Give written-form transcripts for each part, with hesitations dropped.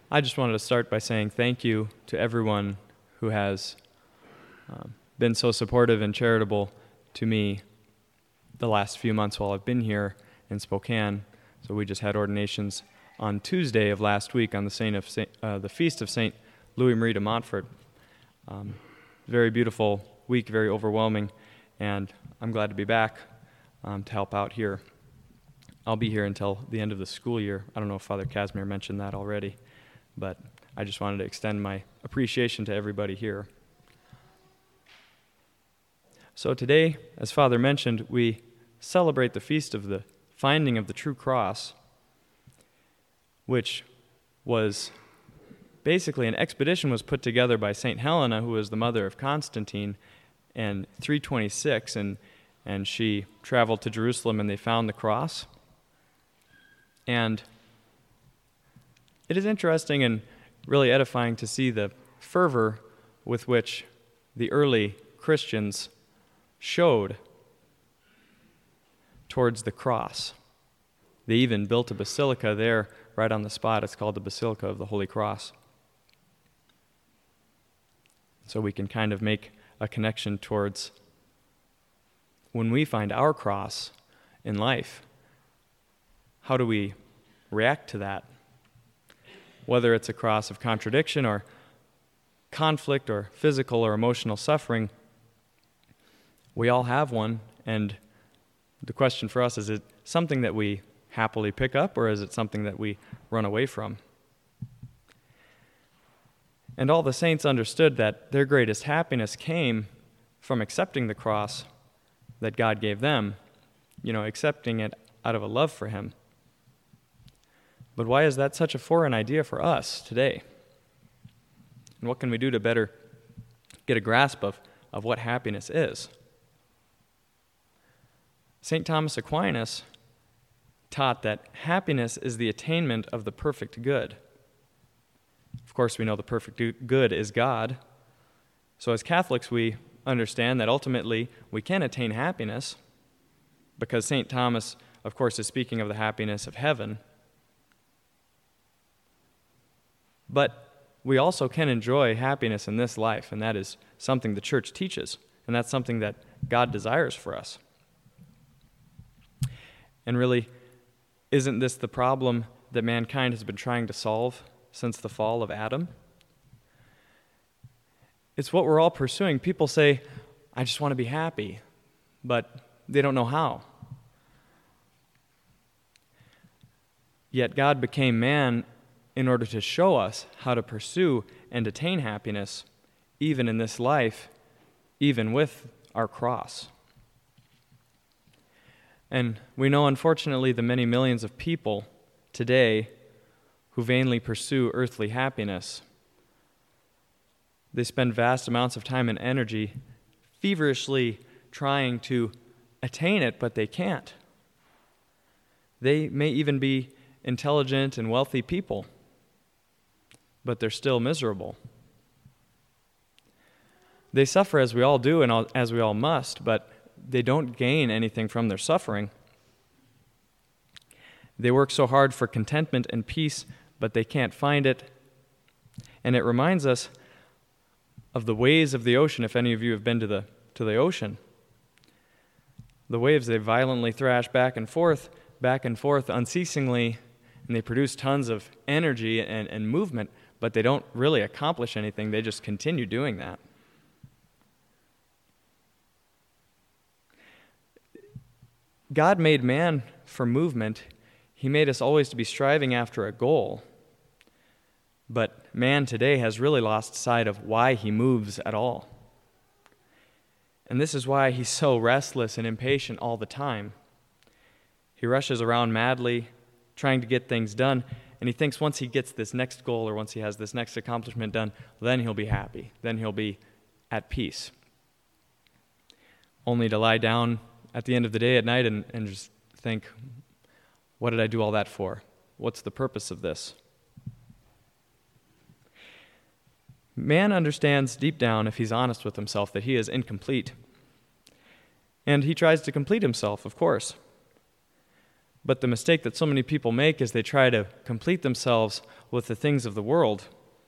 I just wanted to start by saying thank you to everyone who has been so supportive and charitable to me the last few months while I've been here in Spokane. So we just had ordinations on Tuesday of last week on the feast of St. Louis Marie de Montfort. Very beautiful week, very overwhelming, and I'm glad to be back to help out here. I'll be here until the end of the school year. I don't know if Father Casimir mentioned that already, but I just wanted to extend my appreciation to everybody here. So today, as Father mentioned, we celebrate the feast of the finding of the true cross, which was basically an expedition was put together by St. Helena, who was the mother of Constantine, in 326, and she traveled to Jerusalem and they found the cross. And it is interesting and really edifying to see the fervor with which the early Christians showed towards the cross. They even built a basilica there right on the spot. It's called the Basilica of the Holy Cross. So we can kind of make a connection towards when we find our cross in life. How do we react to that? Whether it's a cross of contradiction or conflict or physical or emotional suffering, we all have one, and the question for us is it something that we happily pick up, or is it something that we run away from? And all the saints understood that their greatest happiness came from accepting the cross that God gave them, accepting it out of a love for Him. But why is that such a foreign idea for us today? And what can we do to better get a grasp of what happiness is? St. Thomas Aquinas taught that happiness is the attainment of the perfect good. Of course, we know the perfect good is God. So as Catholics, we understand that ultimately we can attain happiness because St. Thomas, of course, is speaking of the happiness of heaven. But we also can enjoy happiness in this life, and that is something the Church teaches, and that's something that God desires for us. And really, isn't this the problem that mankind has been trying to solve since the fall of Adam? It's what we're all pursuing. People say, I just want to be happy, but they don't know how. Yet God became man in order to show us how to pursue and attain happiness, even in this life, even with our cross. And we know, unfortunately, the many millions of people today who vainly pursue earthly happiness. They spend vast amounts of time and energy feverishly trying to attain it, but they can't. They may even be intelligent and wealthy people, but they're still miserable. They suffer as we all do and as we all must, but they don't gain anything from their suffering. They work so hard for contentment and peace, but they can't find it. And it reminds us of the waves of the ocean, if any of you have been to the ocean. The waves, they violently thrash back and forth unceasingly, and they produce tons of energy and movement, but they don't really accomplish anything. They just continue doing that. God made man for movement. He made us always to be striving after a goal. But man today has really lost sight of why he moves at all. And this is why he's so restless and impatient all the time. He rushes around madly, trying to get things done, and he thinks once he gets this next goal or once he has this next accomplishment done, then he'll be happy. Then he'll be at peace. Only to lie down at the end of the day at night and just think, what did I do all that for? What's the purpose of this? Man understands deep down, if he's honest with himself, that he is incomplete. And he tries to complete himself, of course. But the mistake that so many people make is they try to complete themselves with the things of the world.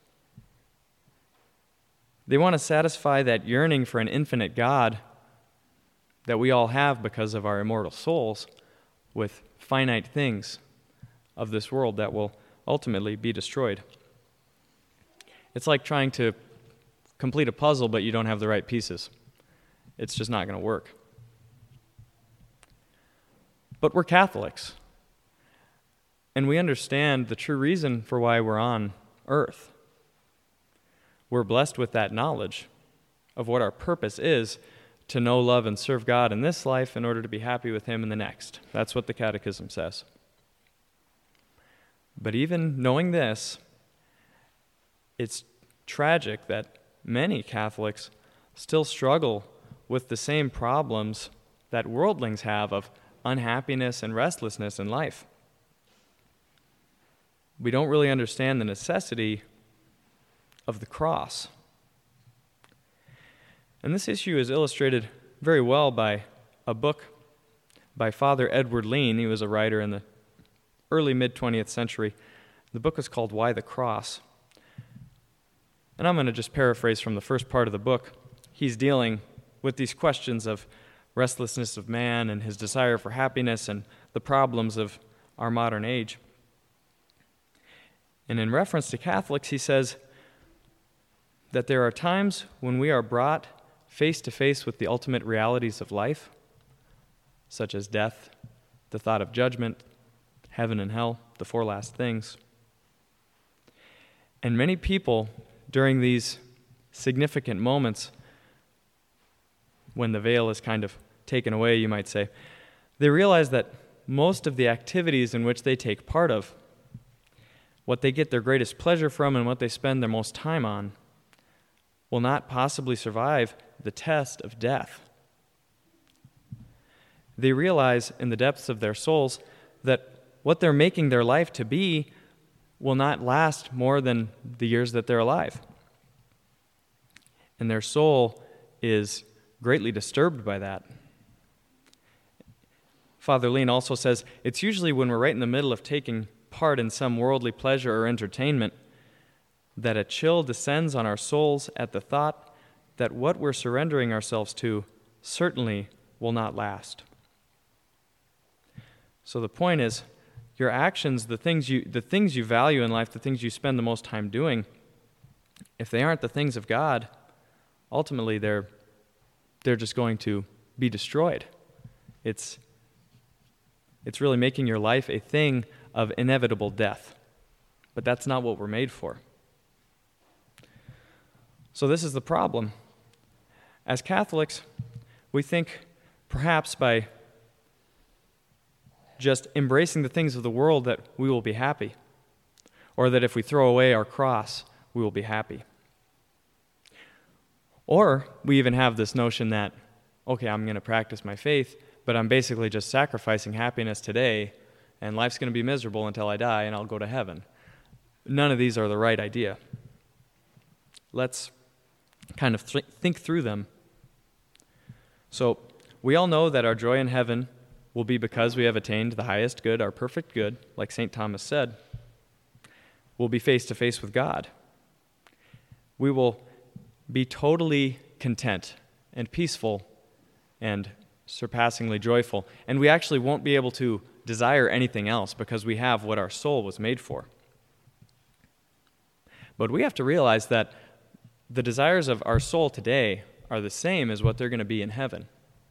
They want to satisfy that yearning for an infinite God that we all have because of our immortal souls with finite things of this world that will ultimately be destroyed. It's like trying to complete a puzzle, but you don't have the right pieces. It's just not going to work. But we're Catholics, and we understand the true reason for why we're on earth. We're blessed with that knowledge of what our purpose is, to know, love, and serve God in this life in order to be happy with Him in the next. That's what the Catechism says. But even knowing this, it's tragic that many Catholics still struggle with the same problems that worldlings have of unhappiness and restlessness in life. We don't really understand the necessity of the cross. And this issue is illustrated very well by a book by Father Edward Lean. He was a writer in the early mid-20th century. The book is called Why the Cross? And I'm going to just paraphrase from the first part of the book. He's dealing with these questions of restlessness of man and his desire for happiness and the problems of our modern age. And in reference to Catholics, he says that there are times when we are brought face to face with the ultimate realities of life, such as death, the thought of judgment, heaven and hell, the four last things. And many people, during these significant moments, when the veil is kind of taken away, you might say, they realize that most of the activities in which they take part of, what they get their greatest pleasure from and what they spend their most time on, will not possibly survive the test of death. They realize in the depths of their souls that what they're making their life to be will not last more than the years that they're alive. And their soul is greatly disturbed by that. Father Lean also says, it's usually when we're right in the middle of taking part in some worldly pleasure or entertainment that a chill descends on our souls at the thought that what we're surrendering ourselves to certainly will not last. So the point is, your actions, the things you value in life, the things you spend the most time doing, if they aren't the things of God, ultimately they're just going to be destroyed. It's really making your life a thing of inevitable death. But that's not what we're made for. So this is the problem. As Catholics, we think perhaps by just embracing the things of the world that we will be happy, or that if we throw away our cross, we will be happy. Or we even have this notion that, okay, I'm going to practice my faith, but I'm basically just sacrificing happiness today, and life's going to be miserable until I die, and I'll go to heaven. None of these are the right idea. Let's kind of think through them. So we all know that our joy in heaven will be because we have attained the highest good, our perfect good, like St. Thomas said. We'll be face to face with God. We will be totally content and peaceful and surpassingly joyful. And we actually won't be able to desire anything else because we have what our soul was made for. But we have to realize that the desires of our soul today are the same as what they're going to be in heaven.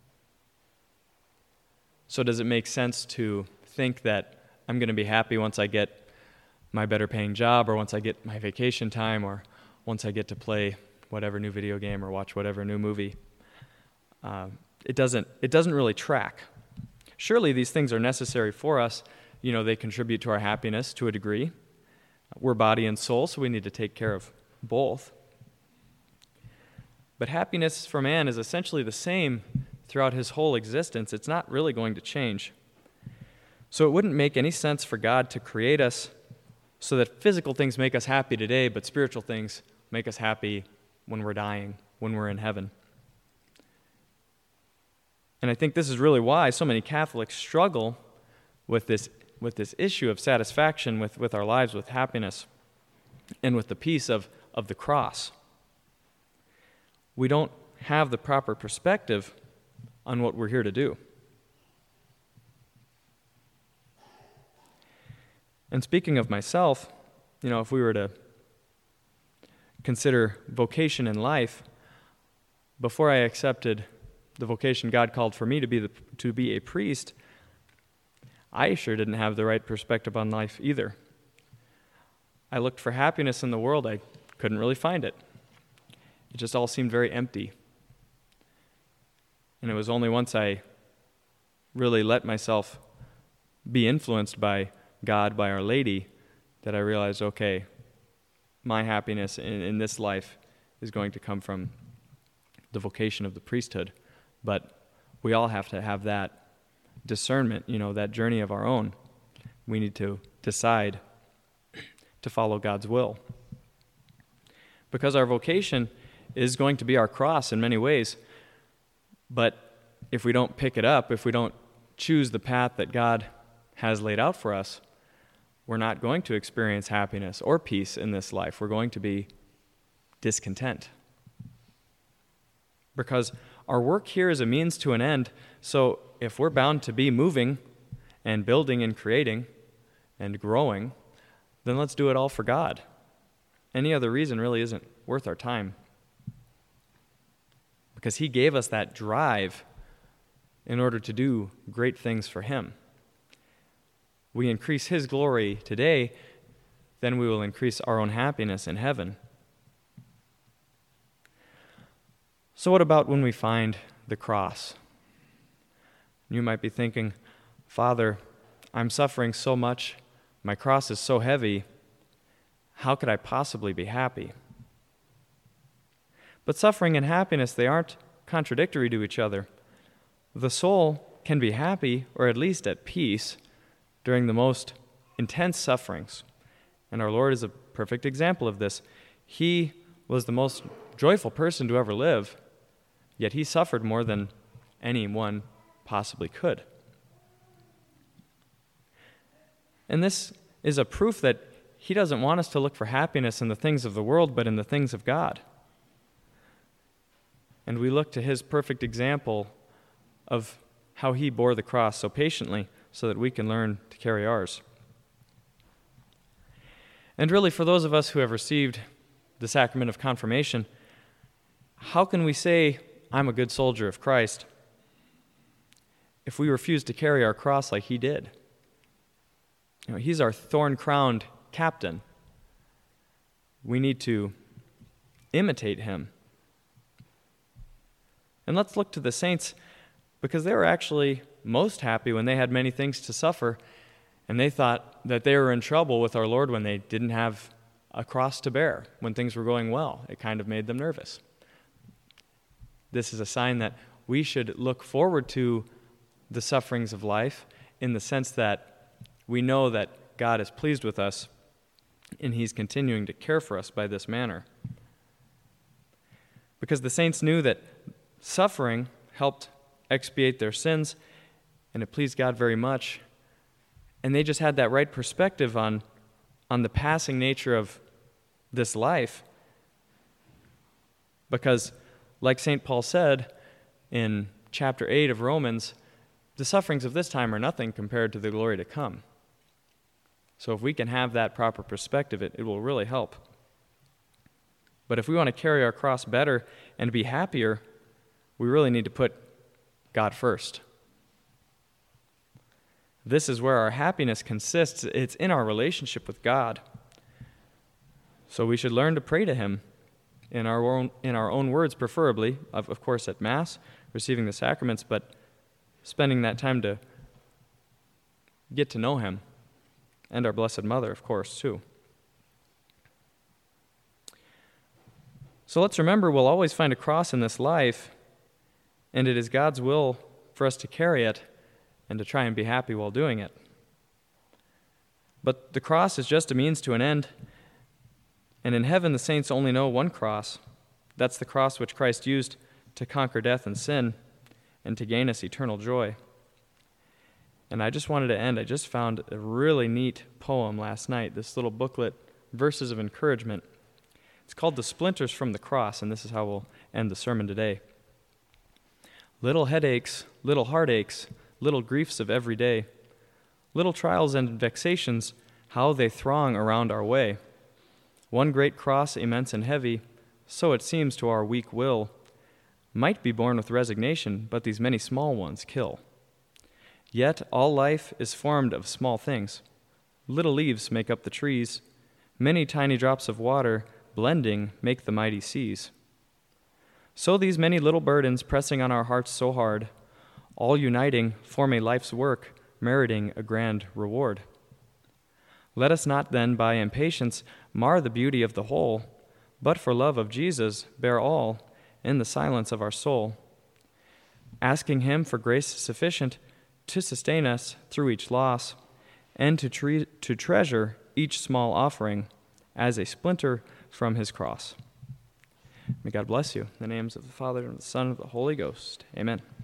So does it make sense to think that I'm going to be happy once I get my better paying job, or once I get my vacation time, or once I get to play whatever new video game or watch whatever new movie? It doesn't really track. Surely these things are necessary for us. You know, they contribute to our happiness to a degree. We're body and soul, so we need to take care of both. But happiness for man is essentially the same throughout his whole existence. It's not really going to change. So it wouldn't make any sense for God to create us so that physical things make us happy today, but spiritual things make us happy when we're dying, when we're in heaven. And I think this is really why so many Catholics struggle with this issue of satisfaction with our lives, with happiness, and with the peace of the cross. We don't have the proper perspective on what we're here to do. And speaking of myself, if we were to consider vocation in life, before I accepted the vocation God called for me to be a priest, I sure didn't have the right perspective on life either. I looked for happiness in the world. I couldn't really find it. It just all seemed very empty. And it was only once I really let myself be influenced by God, by Our Lady, that I realized, okay, my happiness in this life is going to come from the vocation of the priesthood. But we all have to have that discernment, that journey of our own. We need to decide to follow God's will. Because our vocation is going to be our cross in many ways, but if we don't pick it up, if we don't choose the path that God has laid out for us, we're not going to experience happiness or peace in this life. We're going to be discontent. Because our work here is a means to an end, so if we're bound to be moving and building and creating and growing, then let's do it all for God. Any other reason really isn't worth our time. Because He gave us that drive in order to do great things for Him. We increase His glory today, then we will increase our own happiness in heaven. So what about when we find the cross? You might be thinking, Father, I'm suffering so much, my cross is so heavy, how could I possibly be happy? But suffering and happiness, they aren't contradictory to each other. The soul can be happy, or at least at peace, during the most intense sufferings. And our Lord is a perfect example of this. He was the most joyful person to ever live, yet He suffered more than anyone possibly could. And this is a proof that He doesn't want us to look for happiness in the things of the world, but in the things of God. And we look to His perfect example of how He bore the cross so patiently so that we can learn to carry ours. And really, for those of us who have received the sacrament of confirmation, how can we say, I'm a good soldier of Christ, if we refuse to carry our cross like He did? He's our thorn-crowned captain. We need to imitate Him. And let's look to the saints, because they were actually most happy when they had many things to suffer, and they thought that they were in trouble with our Lord when they didn't have a cross to bear, when things were going well. It kind of made them nervous. This is a sign that we should look forward to the sufferings of life in the sense that we know that God is pleased with us and He's continuing to care for us by this manner. Because the saints knew that suffering helped expiate their sins, and it pleased God very much. And they just had that right perspective on the passing nature of this life. Because, like St. Paul said in chapter 8 of Romans, the sufferings of this time are nothing compared to the glory to come. So if we can have that proper perspective, it will really help. But if we want to carry our cross better and be happier, we really need to put God first. This is where our happiness consists. It's in our relationship with God. So we should learn to pray to Him in our own words, preferably, of course at Mass, receiving the sacraments, but spending that time to get to know Him, and our Blessed Mother, of course, too. So let's remember, we'll always find a cross in this life, and it is God's will for us to carry it and to try and be happy while doing it. But the cross is just a means to an end, and in heaven the saints only know one cross. That's the cross which Christ used to conquer death and sin and to gain us eternal joy. And I just wanted to end. I just found a really neat poem last night, this little booklet, Verses of Encouragement. It's called The Splinters from the Cross, and this is how we'll end the sermon today. Little headaches, little heartaches, little griefs of every day, little trials and vexations, how they throng around our way. One great cross, immense and heavy, so it seems to our weak will, might be borne with resignation, but these many small ones kill. Yet all life is formed of small things. Little leaves make up the trees. Many tiny drops of water, blending, make the mighty seas. So these many little burdens pressing on our hearts so hard, all uniting, form a life's work, meriting a grand reward. Let us not then by impatience mar the beauty of the whole, but for love of Jesus bear all in the silence of our soul, asking him for grace sufficient to sustain us through each loss, and to treasure each small offering as a splinter from his cross. May God bless you. In the names of the Father, and of the Son, and of the Holy Ghost. Amen.